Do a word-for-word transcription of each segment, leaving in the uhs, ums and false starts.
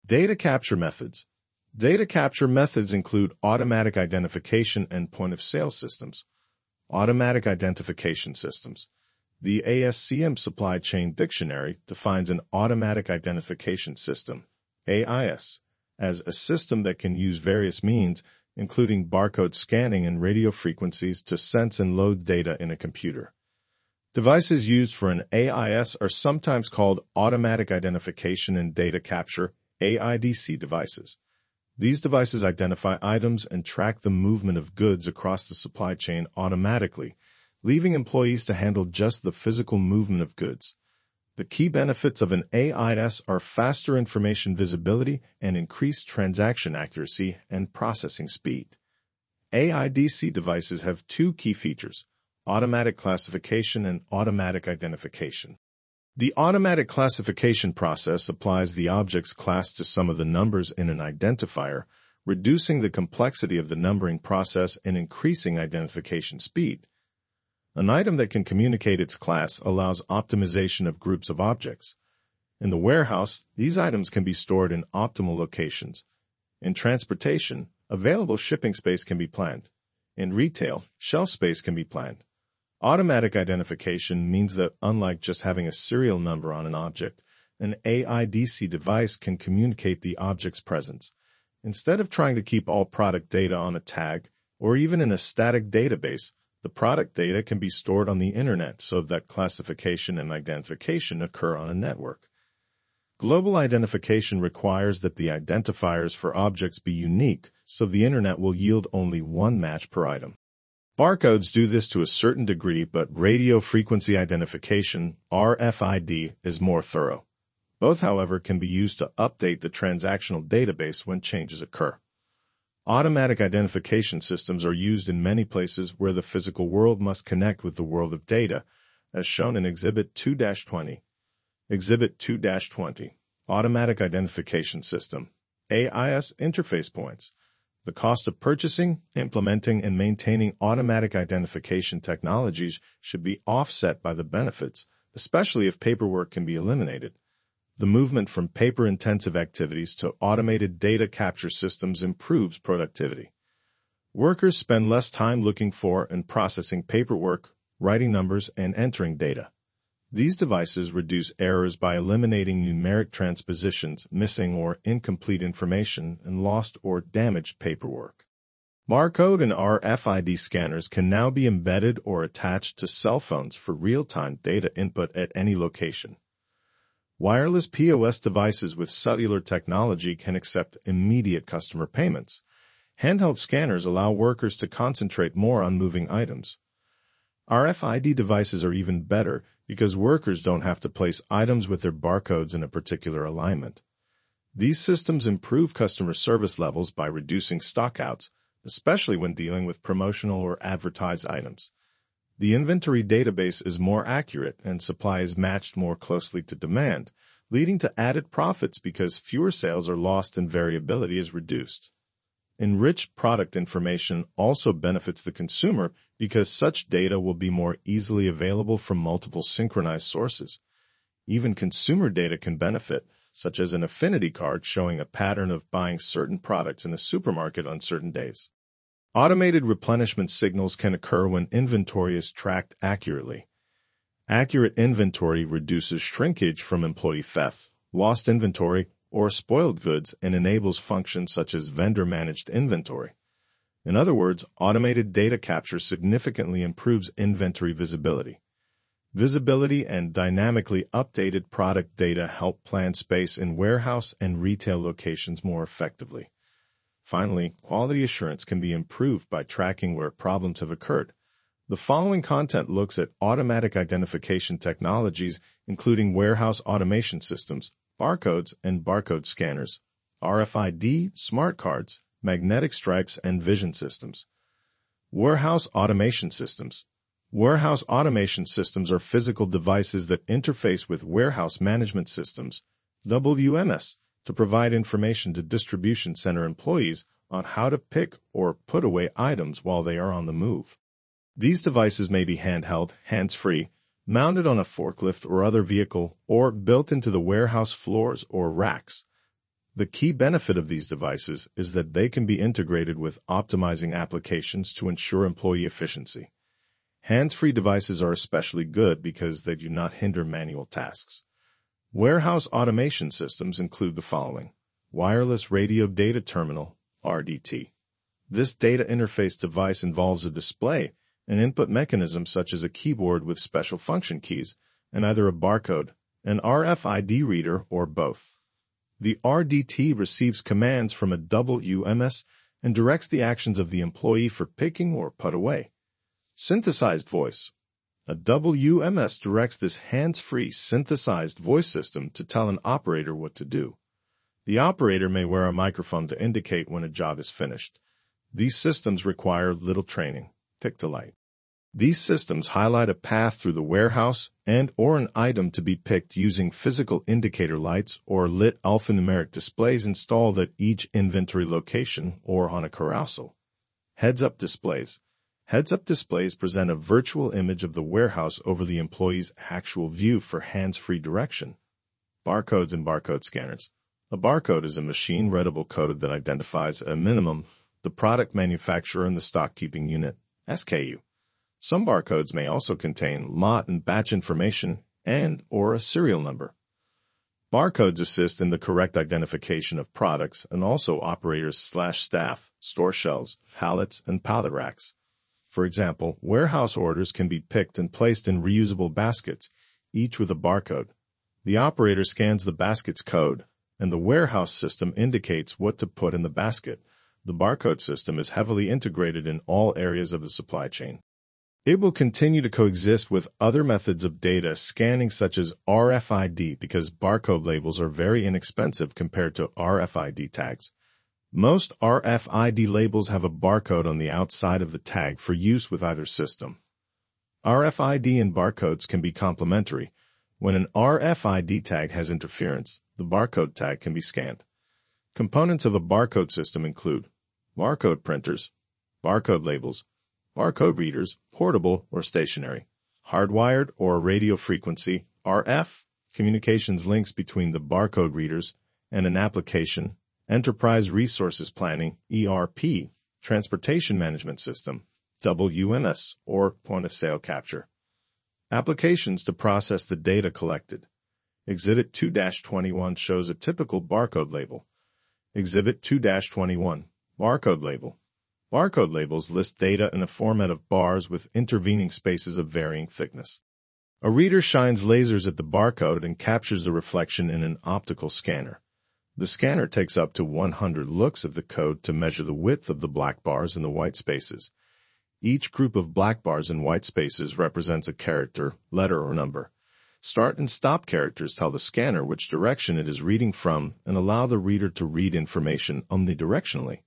Data capture methods. Data capture methods include automatic identification and point-of-sale systems. Automatic identification systems. The A S C M Supply Chain Dictionary defines an automatic identification system, A I S, as a system that can use various means, including barcode scanning and radio frequencies, to sense and load data in a computer. Devices used for an A I S are sometimes called automatic identification and data capture, A I D C devices. These devices identify items and track the movement of goods across the supply chain automatically, leaving employees to handle just the physical movement of goods. The key benefits of an A I S are faster information visibility and increased transaction accuracy and processing speed. A I D C devices have two key features: automatic classification and automatic identification. The automatic classification process applies the object's class to some of the numbers in an identifier, reducing the complexity of the numbering process and increasing identification speed. An item that can communicate its class allows optimization of groups of objects. In the warehouse, these items can be stored in optimal locations. In transportation, available shipping space can be planned. In retail, shelf space can be planned. Automatic identification means that unlike just having a serial number on an object, an A I D C device can communicate the object's presence. Instead of trying to keep all product data on a tag or even in a static database, the product data can be stored on the internet so that classification and identification occur on a network. Global identification requires that the identifiers for objects be unique, so the internet will yield only one match per item. Barcodes do this to a certain degree, but radio frequency identification, R F I D, is more thorough. Both, however, can be used to update the transactional database when changes occur. Automatic identification systems are used in many places where the physical world must connect with the world of data, as shown in Exhibit two dash twenty. Exhibit two dash twenty. Automatic Identification System, A I S Interface Points. The cost of purchasing, implementing, and maintaining automatic identification technologies should be offset by the benefits, especially if paperwork can be eliminated. The movement from paper-intensive activities to automated data capture systems improves productivity. Workers spend less time looking for and processing paperwork, writing numbers, and entering data. These devices reduce errors by eliminating numeric transpositions, missing or incomplete information, and lost or damaged paperwork. Barcode and R F I D scanners can now be embedded or attached to cell phones for real-time data input at any location. Wireless P O S devices with cellular technology can accept immediate customer payments. Handheld scanners allow workers to concentrate more on moving items. R F I D devices are even better because workers don't have to place items with their barcodes in a particular alignment. These systems improve customer service levels by reducing stockouts, especially when dealing with promotional or advertised items. The inventory database is more accurate and supply is matched more closely to demand, leading to added profits because fewer sales are lost and variability is reduced. Enriched product information also benefits the consumer because such data will be more easily available from multiple synchronized sources. Even consumer data can benefit, such as an affinity card showing a pattern of buying certain products in a supermarket on certain days. Automated replenishment signals can occur when inventory is tracked accurately. Accurate inventory reduces shrinkage from employee theft, lost inventory, or spoiled goods and enables functions such as vendor-managed inventory. In other words, automated data capture significantly improves inventory visibility. Visibility and dynamically updated product data help plan space in warehouse and retail locations more effectively. Finally, quality assurance can be improved by tracking where problems have occurred. The following content looks at automatic identification technologies, including warehouse automation systems, barcodes and barcode scanners, R F I D, smart cards, magnetic stripes, and vision systems. Warehouse automation systems. Warehouse automation systems are physical devices that interface with warehouse management systems, W M S, to provide information to distribution center employees on how to pick or put away items while they are on the move. These devices may be handheld, hands-free, mounted on a forklift or other vehicle, or built into the warehouse floors or racks. The key benefit of these devices is that they can be integrated with optimizing applications to ensure employee efficiency. Hands-free devices are especially good because they do not hinder manual tasks. Warehouse automation systems include the following: Wireless Radio Data Terminal, R D T. This data interface device involves a display, an input mechanism such as a keyboard with special function keys, and either a barcode, an R F I D reader, or both. The R D T receives commands from a W M S and directs the actions of the employee for picking or put away. Synthesized voice. A W M S directs this hands-free synthesized voice system to tell an operator what to do. The operator may wear a microphone to indicate when a job is finished. These systems require little training. Pick to light. These systems highlight a path through the warehouse and or an item to be picked using physical indicator lights or lit alphanumeric displays installed at each inventory location or on a carousel. Heads-up displays. Heads-up displays present a virtual image of the warehouse over the employee's actual view for hands-free direction. Barcodes and barcode scanners. A barcode is a machine-readable code that identifies, at a minimum, the product manufacturer and the stock-keeping unit, S K U. Some barcodes may also contain lot and batch information and or a serial number. Barcodes assist in the correct identification of products and also operators slash staff, store shelves, pallets, and pallet racks. For example, warehouse orders can be picked and placed in reusable baskets, each with a barcode. The operator scans the basket's code, and the warehouse system indicates what to put in the basket. The barcode system is heavily integrated in all areas of the supply chain. It will continue to coexist with other methods of data scanning such as R F I D because barcode labels are very inexpensive compared to R F I D tags. Most R F I D labels have a barcode on the outside of the tag for use with either system. R F I D and barcodes can be complementary. When an R F I D tag has interference, the barcode tag can be scanned. Components of a barcode system include barcode printers, barcode labels, barcode readers, portable or stationary, hardwired or radio frequency, R F, communications links between the barcode readers and an application, enterprise resources planning, E R P, transportation management system, W M S, or point-of-sale capture. Applications to process the data collected. Exhibit two dash twenty-one shows a typical barcode label. Exhibit two dash twenty-one, barcode label. Barcode labels list data in a format of bars with intervening spaces of varying thickness. A reader shines lasers at the barcode and captures the reflection in an optical scanner. The scanner takes up to one hundred looks of the code to measure the width of the black bars and the white spaces. Each group of black bars and white spaces represents a character, letter, or number. Start and stop characters tell the scanner which direction it is reading from and allow the reader to read information omnidirectionally.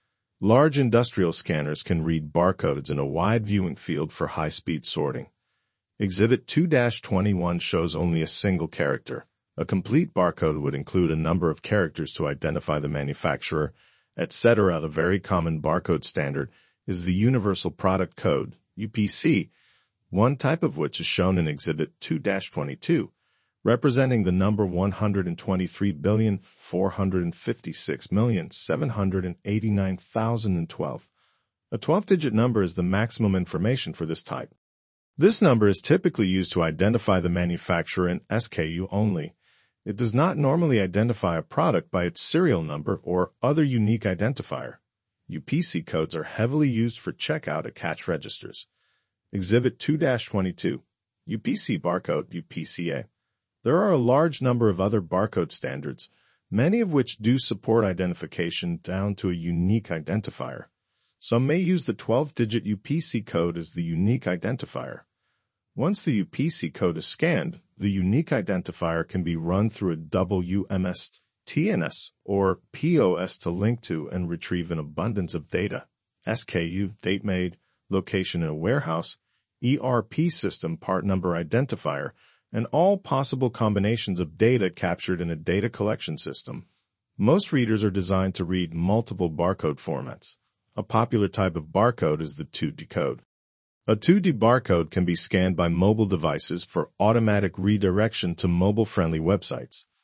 Large industrial scanners can read barcodes in a wide viewing field for high-speed sorting. Exhibit two dash twenty-one shows only a single character. A complete barcode would include a number of characters to identify the manufacturer, et cetera. The very common barcode standard is the Universal Product Code, U P C, one type of which is shown in Exhibit two dash twenty-two, representing the number one hundred twenty-three billion, four hundred fifty-six million, seven hundred eighty-nine thousand twelve. A twelve-digit number is the maximum information for this type. This number is typically used to identify the manufacturer and S K U only. It does not normally identify a product by its serial number or other unique identifier. U P C codes are heavily used for checkout at cash registers. Exhibit two dash twenty-two, U P C barcode, U P C A. There are a large number of other barcode standards, many of which do support identification down to a unique identifier. Some may use the twelve-digit U P C code as the unique identifier. Once the U P C code is scanned, the unique identifier can be run through a W M S, T N S, or P O S to link to and retrieve an abundance of data. S K U, date made, location in a warehouse, E R P system part number identifier, and all possible combinations of data captured in a data collection system. Most readers are designed to read multiple barcode formats. A popular type of barcode is the two D code. A two D barcode can be scanned by mobile devices for automatic redirection to mobile-friendly websites.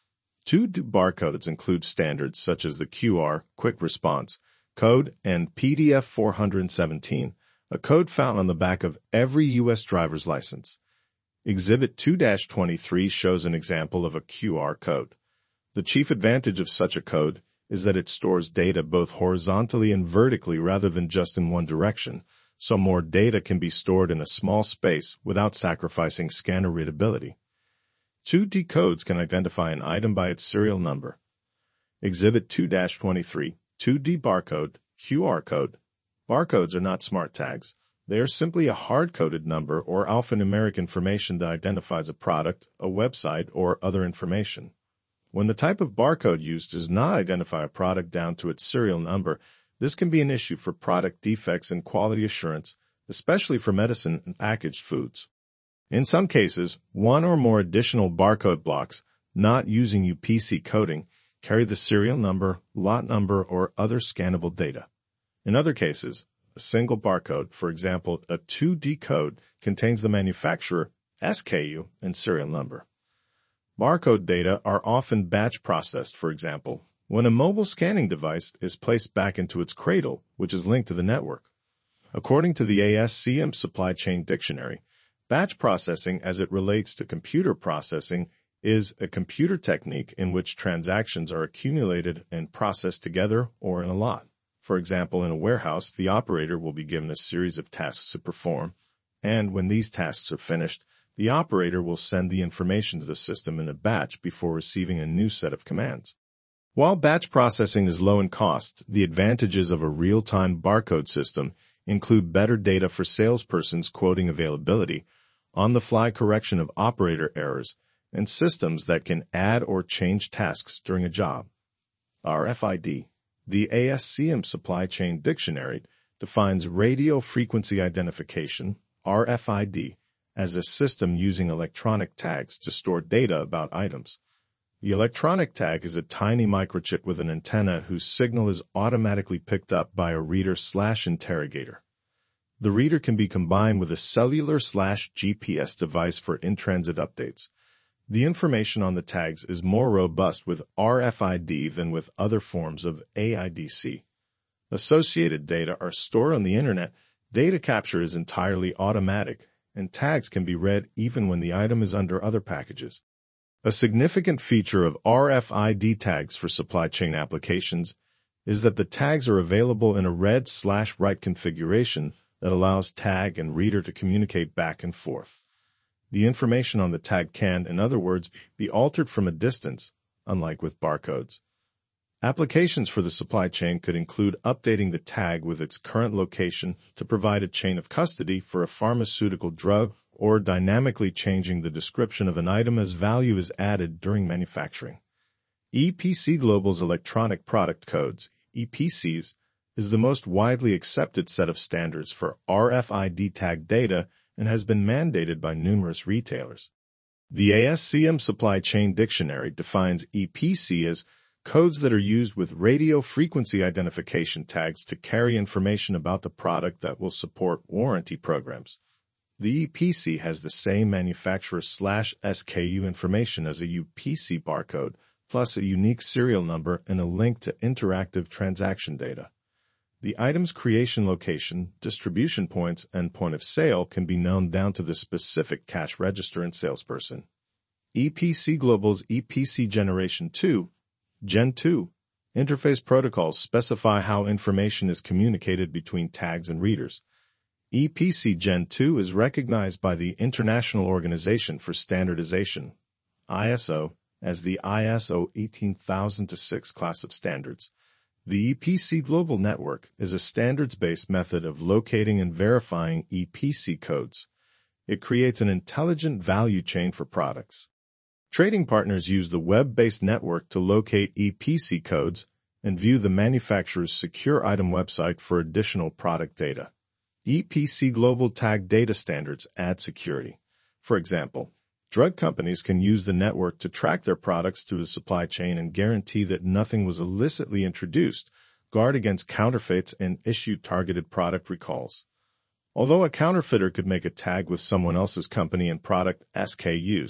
two D barcodes include standards such as the Q R, Quick Response, code, and P D F four seventeen, a code found on the back of every U S driver's license. Exhibit two dash twenty-three shows an example of a Q R code. The chief advantage of such a code is that it stores data both horizontally and vertically rather than just in one direction, so more data can be stored in a small space without sacrificing scanner readability. two D codes can identify an item by its serial number. Exhibit two dash twenty-three, two D barcode, Q R code. Barcodes are not smart tags. They are simply a hard-coded number or alphanumeric information that identifies a product, a website, or other information. When the type of barcode used does not identify a product down to its serial number, this can be an issue for product defects and quality assurance, especially for medicine and packaged foods. In some cases, one or more additional barcode blocks, not using U P C coding, carry the serial number, lot number, or other scannable data. In other cases, a single barcode, for example, a two D code, contains the manufacturer, S K U, and serial number. Barcode data are often batch processed, for example, when a mobile scanning device is placed back into its cradle, which is linked to the network. According to the A S C M Supply Chain Dictionary, batch processing as it relates to computer processing is a computer technique in which transactions are accumulated and processed together or in a lot. For example, in a warehouse, the operator will be given a series of tasks to perform, and when these tasks are finished, the operator will send the information to the system in a batch before receiving a new set of commands. While batch processing is low in cost, the advantages of a real-time barcode system include better data for salespersons quoting availability, on-the-fly correction of operator errors, and systems that can add or change tasks during a job. R F I D. The A S C M Supply Chain Dictionary defines radio frequency identification, R F I D, as a system using electronic tags to store data about items. The electronic tag is a tiny microchip with an antenna whose signal is automatically picked up by a reader slash interrogator. The reader can be combined with a cellular slash G P S device for in-transit updates. The information on the tags is more robust with R F I D than with other forms of A I D C. Associated data are stored on the internet. Data capture is entirely automatic, and tags can be read even when the item is under other packages. A significant feature of R F I D tags for supply chain applications is that the tags are available in a read-slash-write configuration that allows tag and reader to communicate back and forth. The information on the tag can, in other words, be altered from a distance, unlike with barcodes. Applications for the supply chain could include updating the tag with its current location to provide a chain of custody for a pharmaceutical drug, or dynamically changing the description of an item as value is added during manufacturing. E P C Global's Electronic Product Codes, E P Cs, is the most widely accepted set of standards for R F I D tag data and has been mandated by numerous retailers. The A S C M Supply Chain Dictionary defines E P C as codes that are used with radio frequency identification tags to carry information about the product that will support warranty programs. The E P C has the same manufacturer slash S K U information as a U P C barcode, plus a unique serial number and a link to interactive transaction data. The item's creation location, distribution points, and point of sale can be known down to the specific cash register and salesperson. E P C Global's E P C Generation two, Gen two, interface protocols specify how information is communicated between tags and readers. E P C Gen two is recognized by the International Organization for Standardization, I S O, as the I S O eighteen thousand oh six class of standards. The E P C Global Network is a standards-based method of locating and verifying E P C codes. It creates an intelligent value chain for products. Trading partners use the web-based network to locate E P C codes and view the manufacturer's secure item website for additional product data. E P C Global Tag Data Standards add security. For example, drug companies can use the network to track their products through the supply chain and guarantee that nothing was illicitly introduced, guard against counterfeits, and issue targeted product recalls. Although a counterfeiter could make a tag with someone else's company and product S K Us,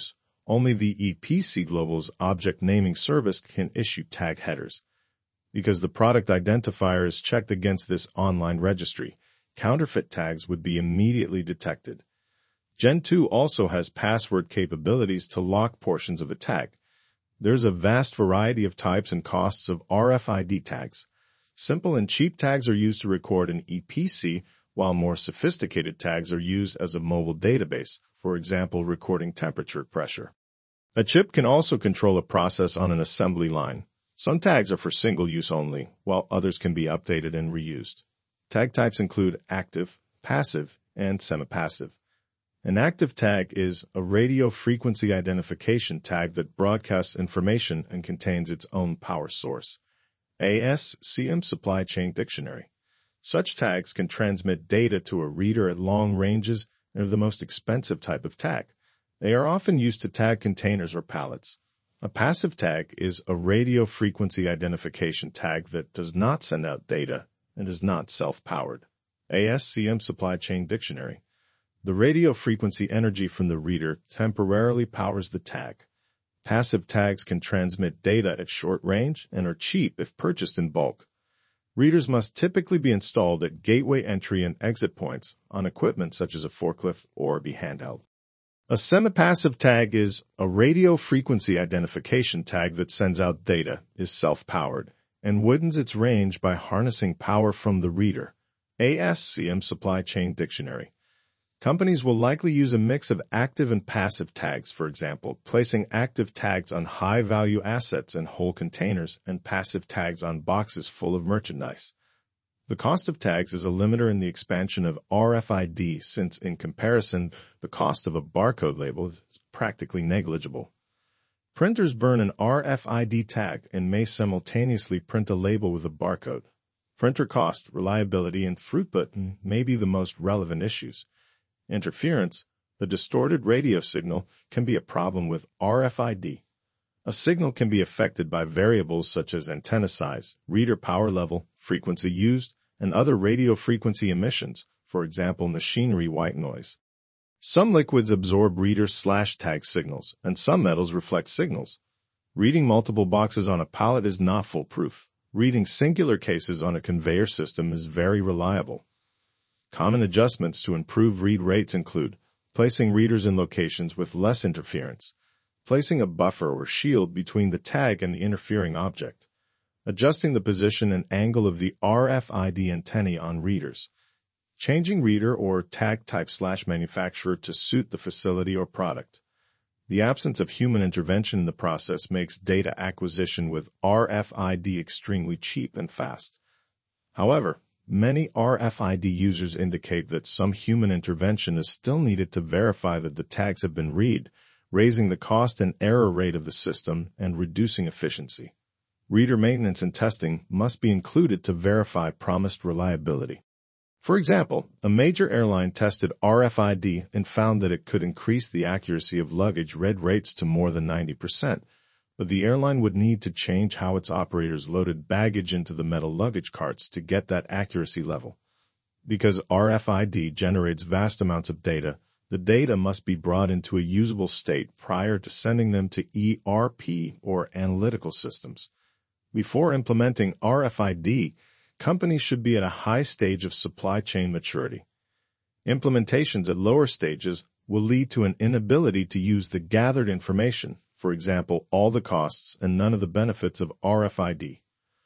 Only the E P C Global's object naming service can issue tag headers. Because the product identifier is checked against this online registry, counterfeit tags would be immediately detected. Gen two also has password capabilities to lock portions of a tag. There's a vast variety of types and costs of R F I D tags. Simple and cheap tags are used to record an E P C, while more sophisticated tags are used as a mobile database, for example, recording temperature pressure. A chip can also control a process on an assembly line. Some tags are for single use only, while others can be updated and reused. Tag types include active, passive, and semi-passive. An active tag is a radio frequency identification tag that broadcasts information and contains its own power source. A S C M Supply Chain Dictionary. Such tags can transmit data to a reader at long ranges and are the most expensive type of tag. They are often used to tag containers or pallets. A passive tag is a radio frequency identification tag that does not send out data and is not self-powered. A S C M Supply Chain Dictionary. The radio frequency energy from the reader temporarily powers the tag. Passive tags can transmit data at short range and are cheap if purchased in bulk. Readers must typically be installed at gateway entry and exit points on equipment such as a forklift or be handheld. A semi-passive tag is a radio frequency identification tag that sends out data, is self-powered, and widens its range by harnessing power from the reader. A S C M Supply Chain Dictionary. Companies will likely use a mix of active and passive tags, for example, placing active tags on high-value assets and whole containers and passive tags on boxes full of merchandise. The cost of tags is a limiter in the expansion of R F I D since, in comparison, the cost of a barcode label is practically negligible. Printers burn an R F I D tag and may simultaneously print a label with a barcode. Printer cost, reliability, and throughput may be the most relevant issues. Interference, the distorted radio signal, can be a problem with R F I D. A signal can be affected by variables such as antenna size, reader power level, frequency used, and other radio frequency emissions, for example machinery white noise. Some liquids absorb reader-slash-tag signals, and some metals reflect signals. Reading multiple boxes on a pallet is not foolproof. Reading singular cases on a conveyor system is very reliable. Common adjustments to improve read rates include placing readers in locations with less interference, placing a buffer or shield between the tag and the interfering object, adjusting the position and angle of the R F I D antennae on readers, changing reader or tag type slash manufacturer to suit the facility or product. The absence of human intervention in the process makes data acquisition with R F I D extremely cheap and fast. However, many R F I D users indicate that some human intervention is still needed to verify that the tags have been read, raising the cost and error rate of the system and reducing efficiency. Reader maintenance and testing must be included to verify promised reliability. For example, a major airline tested R F I D and found that it could increase the accuracy of luggage read rates to more than ninety percent, but the airline would need to change how its operators loaded baggage into the metal luggage carts to get that accuracy level. Because R F I D generates vast amounts of data, the data must be brought into a usable state prior to sending them to E R P or analytical systems. Before implementing R F I D, companies should be at a high stage of supply chain maturity. Implementations at lower stages will lead to an inability to use the gathered information, for example, all the costs and none of the benefits of R F I D.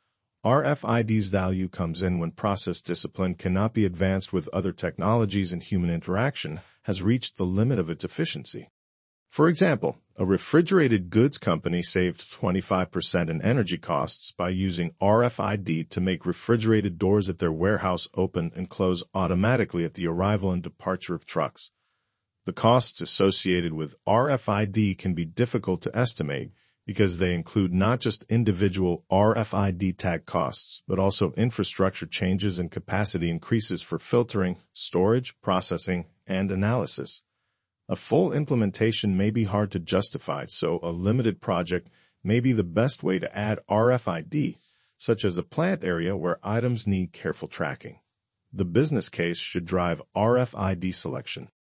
R F I D's value comes in when process discipline cannot be advanced with other technologies and human interaction has reached the limit of its efficiency. For example, a refrigerated goods company saved twenty-five percent in energy costs by using R F I D to make refrigerated doors at their warehouse open and close automatically at the arrival and departure of trucks. The costs associated with R F I D can be difficult to estimate because they include not just individual R F I D tag costs, but also infrastructure changes and capacity increases for filtering, storage, processing, and analysis. A full implementation may be hard to justify, so a limited project may be the best way to add R F I D, such as a plant area where items need careful tracking. The business case should drive R F I D selection.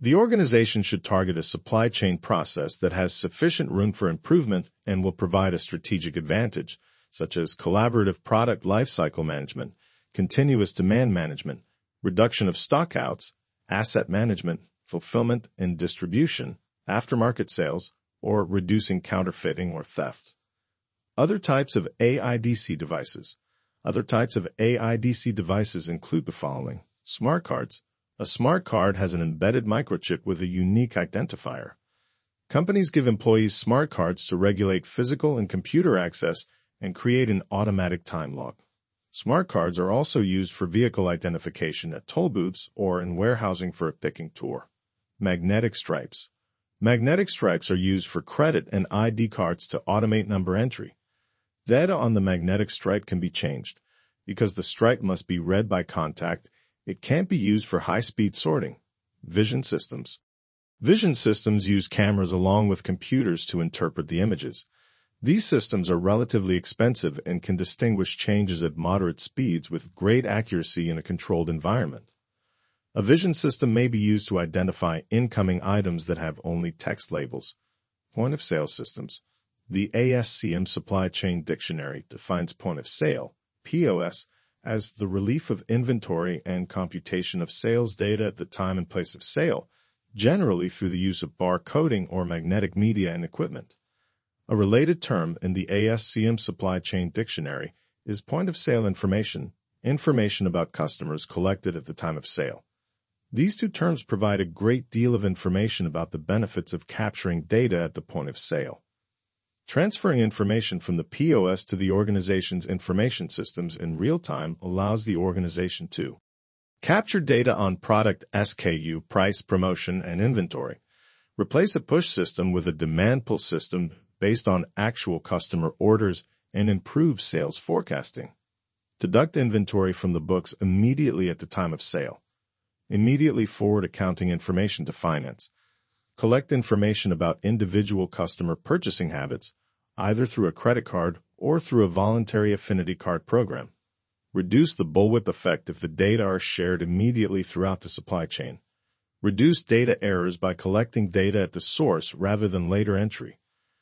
The organization should target a supply chain process that has sufficient room for improvement and will provide a strategic advantage, such as collaborative product lifecycle management, continuous demand management, reduction of stockouts, asset management, fulfillment and distribution, aftermarket sales, or reducing counterfeiting or theft. Other types of A I D C devices. Other types of A I D C devices include the following. Smart cards. A smart card has an embedded microchip with a unique identifier. Companies give employees smart cards to regulate physical and computer access and create an automatic time log. Smart cards are also used for vehicle identification at toll booths or in warehousing for a picking tour. Magnetic stripes. Magnetic stripes are used for credit and I D cards to automate number entry. Data on the magnetic stripe can be changed. Because the stripe must be read by contact, it can't be used for high-speed sorting. Vision systems. Vision systems use cameras along with computers to interpret the images. These systems are relatively expensive and can distinguish changes at moderate speeds with great accuracy in a controlled environment. A vision system may be used to identify incoming items that have only text labels. Point-of-sale systems. The A S C M Supply Chain Dictionary defines point-of-sale, P O S, as the relief of inventory and computation of sales data at the time and place of sale, generally through the use of bar coding or magnetic media and equipment. A related term in the A S C M Supply Chain Dictionary is point-of-sale information, information about customers collected at the time of sale. These two terms provide a great deal of information about the benefits of capturing data at the point of sale. Transferring information from the P O S to the organization's information systems in real time allows the organization to capture data on product S K U, price, promotion, and inventory, replace a push system with a demand pull system based on actual customer orders, and improve sales forecasting. Deduct inventory from the books immediately at the time of sale. Immediately forward accounting information to finance. Collect information about individual customer purchasing habits, either through a credit card or through a voluntary affinity card program. Reduce the bullwhip effect if the data are shared immediately throughout the supply chain. Reduce data errors by collecting data at the source rather than later entry.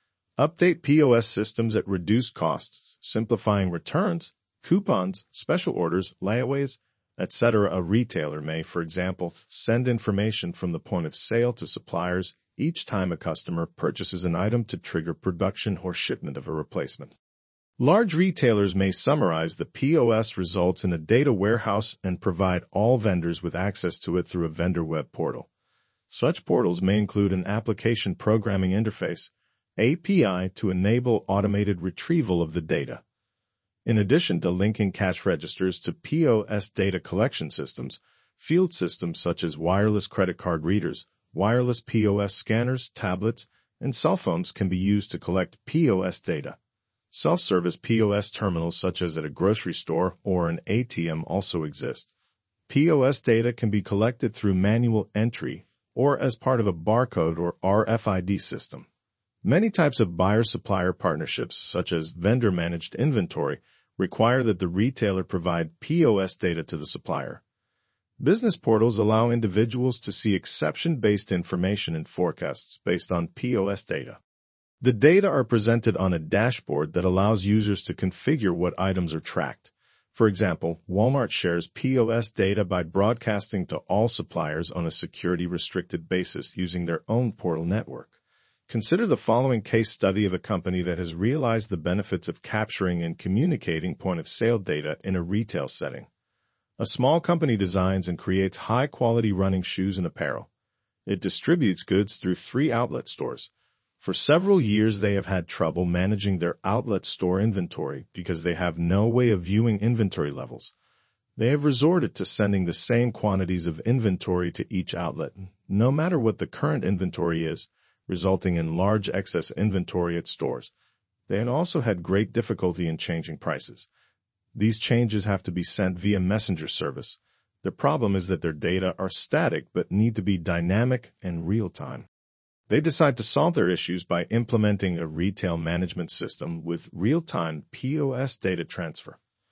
Update P O S systems at reduced costs, simplifying returns, coupons, special orders, layaways, et cetera. A retailer may, for example, send information from the point of sale to suppliers each time a customer purchases an item to trigger production or shipment of a replacement. Large retailers may summarize the P O S results in a data warehouse and provide all vendors with access to it through a vendor web portal. Such portals may include an application programming interface, A P I, to enable automated retrieval of the data. In addition to linking cash registers to P O S data collection systems, field systems such as wireless credit card readers, wireless P O S scanners, tablets, and cell phones can be used to collect P O S data. Self-service P O S terminals such as at a grocery store or an A T M also exist. P O S data can be collected through manual entry or as part of a barcode or R F I D system. Many types of buyer-supplier partnerships, such as vendor-managed inventory, require that the retailer provide P O S data to the supplier. Business portals allow individuals to see exception-based information and forecasts based on P O S data. The data are presented on a dashboard that allows users to configure what items are tracked. For example, Walmart shares P O S data by broadcasting to all suppliers on a security-restricted basis using their own portal network. Consider the following case study of a company that has realized the benefits of capturing and communicating point-of-sale data in a retail setting. A small company designs and creates high-quality running shoes and apparel. It distributes goods through three outlet stores. For several years, they have had trouble managing their outlet store inventory because they have no way of viewing inventory levels. They have resorted to sending the same quantities of inventory to each outlet, no matter what the current inventory is, resulting in large excess inventory at stores. They had also had great difficulty in changing prices. These changes have to be sent via messenger service. The problem is that their data are static but need to be dynamic and real-time. They decide to solve their issues by implementing a retail management system with real-time P O S data transfer.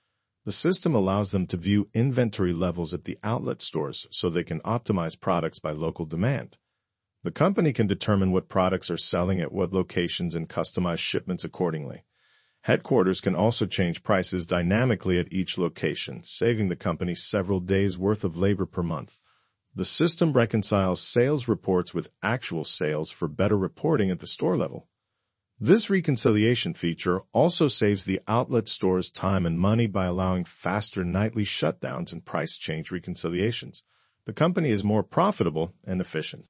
The system allows them to view inventory levels at the outlet stores so they can optimize products by local demand. The company can determine what products are selling at what locations and customize shipments accordingly. Headquarters can also change prices dynamically at each location, saving the company several days' worth of labor per month. The system reconciles sales reports with actual sales for better reporting at the store level. This reconciliation feature also saves the outlet stores time and money by allowing faster nightly shutdowns and price change reconciliations. The company is more profitable and efficient.